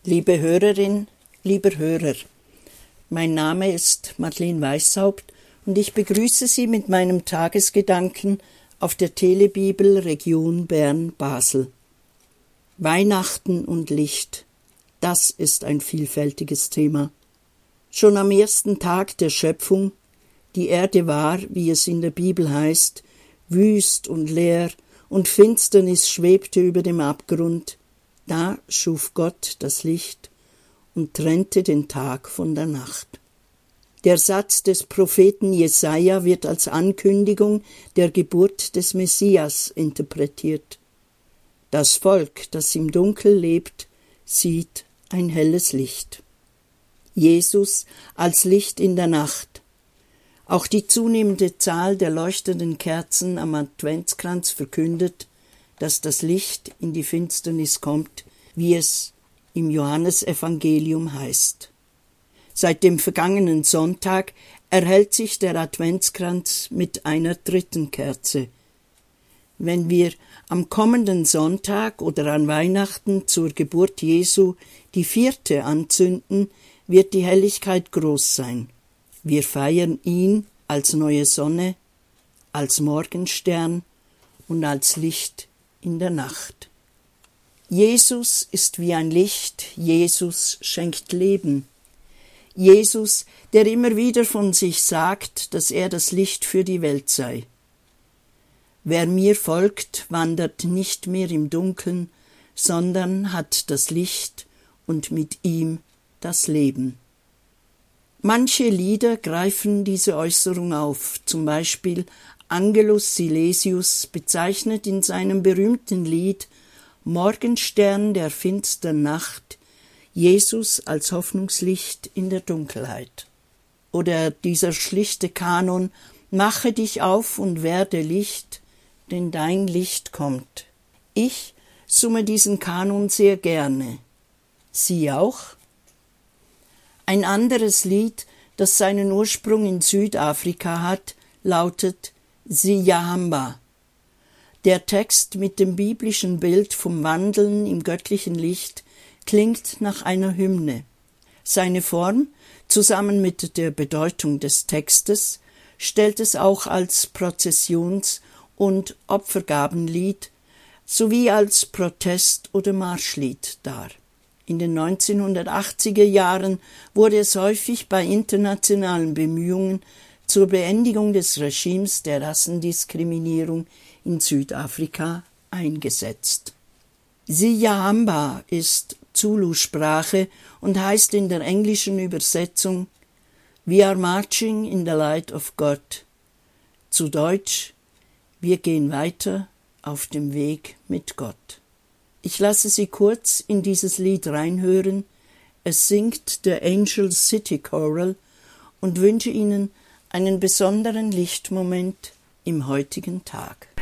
Liebe Hörerin, lieber Hörer, mein Name ist Madeleine Weishaupt und ich begrüße Sie mit meinem Tagesgedanken auf der Telebibel Region Bern-Basel. Weihnachten und Licht, das ist ein vielfältiges Thema. Schon am ersten Tag der Schöpfung, die Erde war, wie es in der Bibel heißt, wüst und leer und Finsternis schwebte über dem Abgrund. Da schuf Gott das Licht und trennte den Tag von der Nacht. Der Satz des Propheten Jesaja wird als Ankündigung der Geburt des Messias interpretiert. Das Volk, das im Dunkel lebt, sieht ein helles Licht. Jesus als Licht in der Nacht. Auch die zunehmende Zahl der leuchtenden Kerzen am Adventskranz verkündet, dass das Licht in die Finsternis kommt, wie es im Johannesevangelium heißt. Seit dem vergangenen Sonntag erhellt sich der Adventskranz mit einer dritten Kerze. Wenn wir am kommenden Sonntag oder an Weihnachten zur Geburt Jesu die vierte anzünden, wird die Helligkeit groß sein. Wir feiern ihn als neue Sonne, als Morgenstern und als Licht in der Nacht. Jesus ist wie ein Licht, Jesus schenkt Leben. Jesus, der immer wieder von sich sagt, dass er das Licht für die Welt sei. Wer mir folgt, wandert nicht mehr im Dunkeln, sondern hat das Licht und mit ihm das Leben. Manche Lieder greifen diese Äußerung auf, zum Beispiel Angelus Silesius bezeichnet in seinem berühmten Lied Morgenstern der finstern Nacht Jesus als Hoffnungslicht in der Dunkelheit. Oder dieser schlichte Kanon Mache dich auf und werde Licht, denn dein Licht kommt. Ich summe diesen Kanon sehr gerne. Sie auch? Ein anderes Lied, das seinen Ursprung in Südafrika hat, lautet Siyahamba. Der Text mit dem biblischen Bild vom Wandeln im göttlichen Licht klingt nach einer Hymne. Seine Form, zusammen mit der Bedeutung des Textes, stellt es auch als Prozessions- und Opfergabenlied sowie als Protest- oder Marschlied dar. In den 1980er Jahren wurde es häufig bei internationalen Bemühungen zur Beendigung des Regimes der Rassendiskriminierung in Südafrika eingesetzt. Siyahamba ist Zulu-Sprache und heißt in der englischen Übersetzung We are marching in the light of God. Zu Deutsch, wir gehen weiter auf dem Weg mit Gott. Ich lasse Sie kurz in dieses Lied reinhören. Es singt der Angel City Choral und wünsche Ihnen einen besonderen Lichtmoment im heutigen Tag.